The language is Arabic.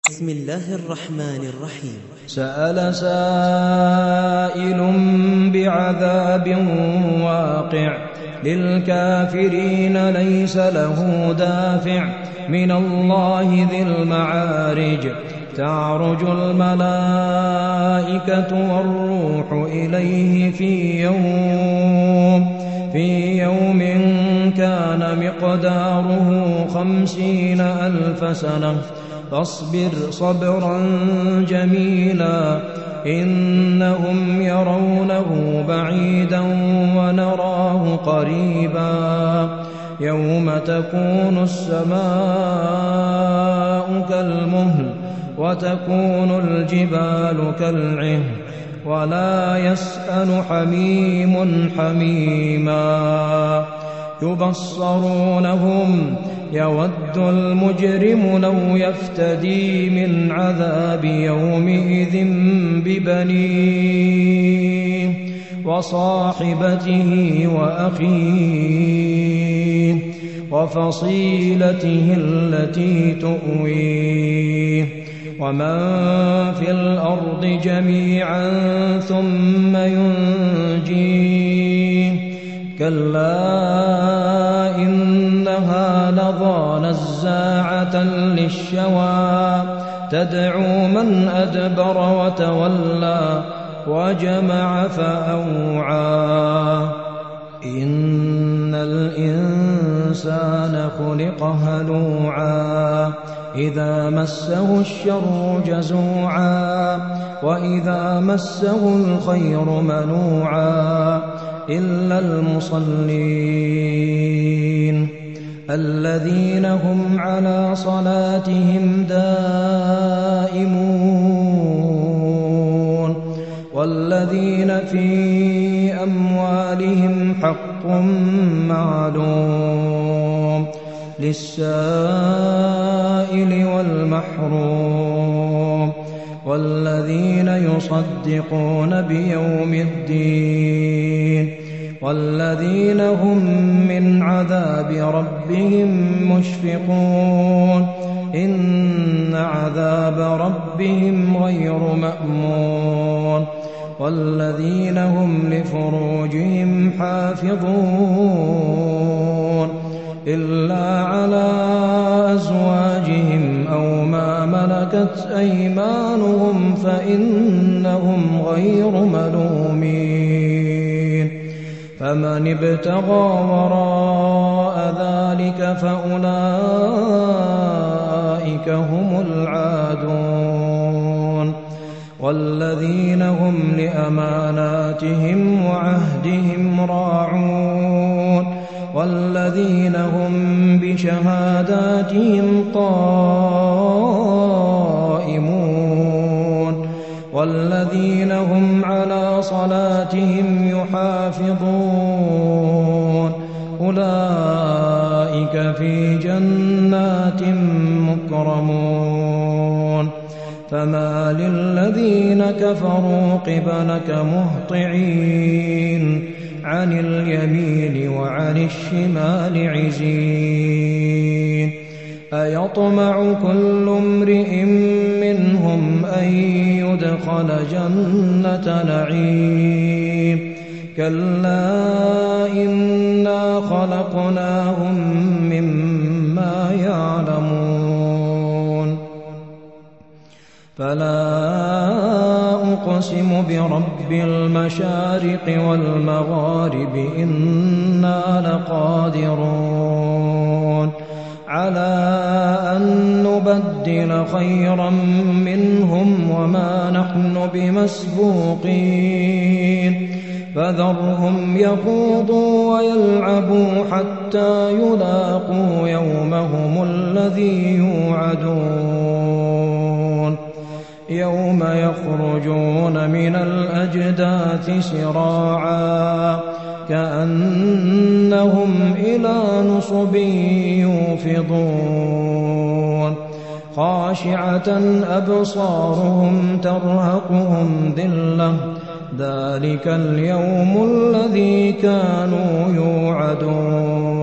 بسم الله الرحمن الرحيم. سأل سائل بعذاب واقع للكافرين ليس له دافع من الله ذي المعارج تعرج الملائكة والروح إليه في يوم كان مقداره 50,000 سنة فاصبر صبرا جميلا إنهم يرونه بعيدا ونراه قريبا يوم تكون السماء كالمهل وتكون الجبال كالعهن ولا يسأل حميم حميما يبصرونهم يود المجرم لو يفتدي من عذاب يومئذ ببنيه وصاحبته وأخيه وفصيلته التي تؤويه ومن في الأرض جميعا ثم ينجيه كلا إنها لظى نزاعة للشوى تدعو من أدبر وتولى وجمع فأوعى إن الإنسان خلق هلوعا إذا مسه الشر جزوعا وإذا مسه الخير منوعا إلا المصلين الذين هم على صلاتهم دائمون والذين في أموالهم حق معلوم للسائل والمحروم والذين يصدقون بيوم الدين والذين هم من عذاب ربهم مشفقون إن عذاب ربهم غير مأمون والذين هم لفروجهم حافظون إلا على أزواجهم أو ما ملكت أيمانهم فإنهم غير ملومين فمن ابتغى وراء ذلك فأولئك هم العادون والذين هم لأماناتهم وعهدهم راعون والذين هم بشهاداتهم قائمون والذين هم على صلاتهم يحافظون أولئك في جنات مكرمون فما للذين كفروا قبلك مهطعين عن اليمين وعن الشمال عزين أيطمع كل امرئ منهم أن يدخل جنة نعيم كلا إنا خلقناهم مما يعلمون فلا أقسم برب المشارق والمغارب إنا لقادرون على أن نبدل خيرا منهم وما نحن بمسبوقين فذرهم يخوضوا ويلعبوا حتى يلاقوا يومهم الذي يوعدون يوم يخرجون من الأجداث سراعا كأنهم إلى نصب يوفضون خاشعة أبصارهم ترهقهم ذلة ذلك اليوم الذي كانوا يوعدون